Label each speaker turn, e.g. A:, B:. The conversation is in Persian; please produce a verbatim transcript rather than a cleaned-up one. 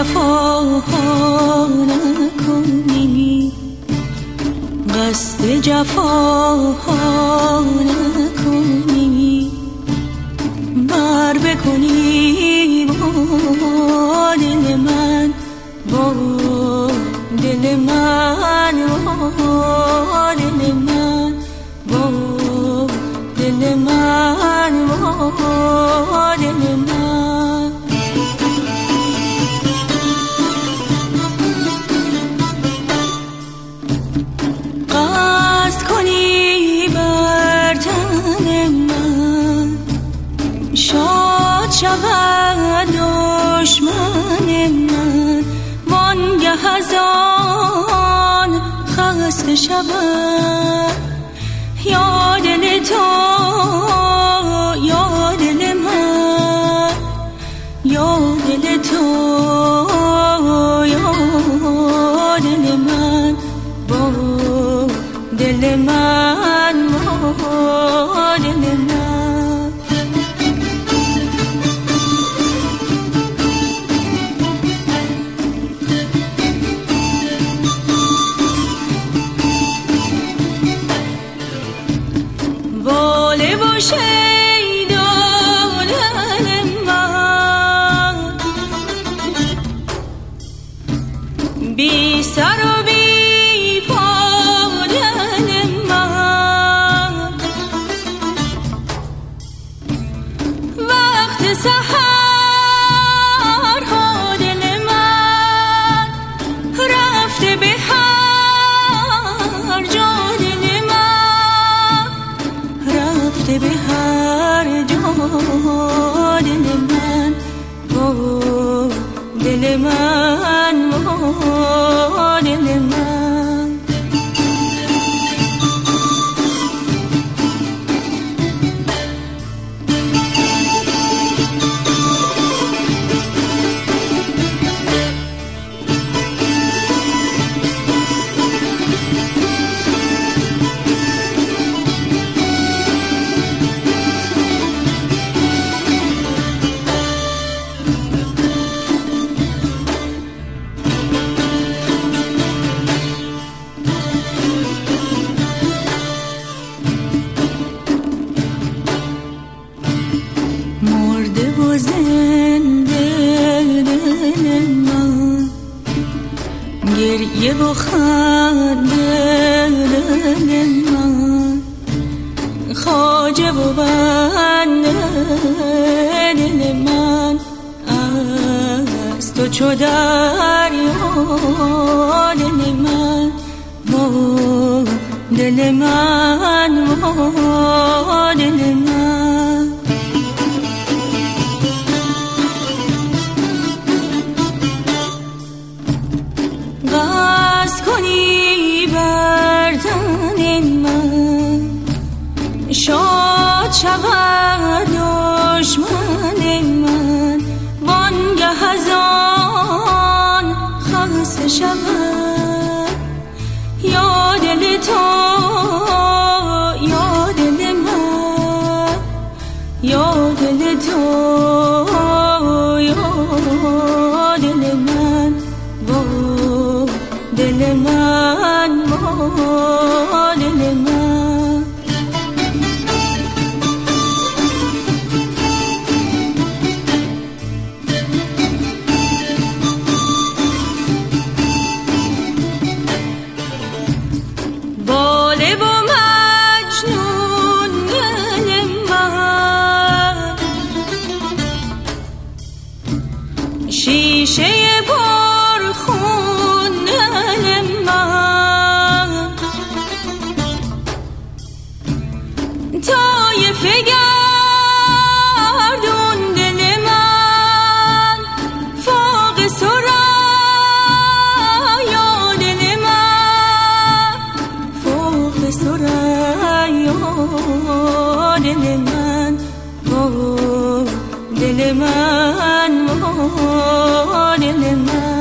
A: جفاها نکنی، قصد جفاها نکنی، بر بکنی با دل من، با دل من، با دل من، با دل من، با دل من. قصد کنی بر تن من، شاد شود دشمن من، وانگه از آن خسته شود. یا دل تو، یا دل من، یا دل تو، یا دل من، با دل من، با دل من. واله و شیدا دل من، بی سر و بی پا دل من. وقت سحر ها دل من، رفته به هر جا دل من، رفته به هر جا دل من، با دل من، با دل من. مرده و زنده دل من، گریه و خنده دل من، خواجه و بنده دل من، از تو چو دریا دل من، با دل من، با دل من. قصد کنی بر تن من، شاد شود دشمن من، وانگه از آن خسته شود. یا دل تو، یا دل من، یا دل تو، یا دل من، با دل من، با دل من. واله و مجنون دل من، شیشه پرخون دل من، طایفه گردون دل من، فوق ثریا دل من، فوق ثریا دل من، با دل من، با دل من.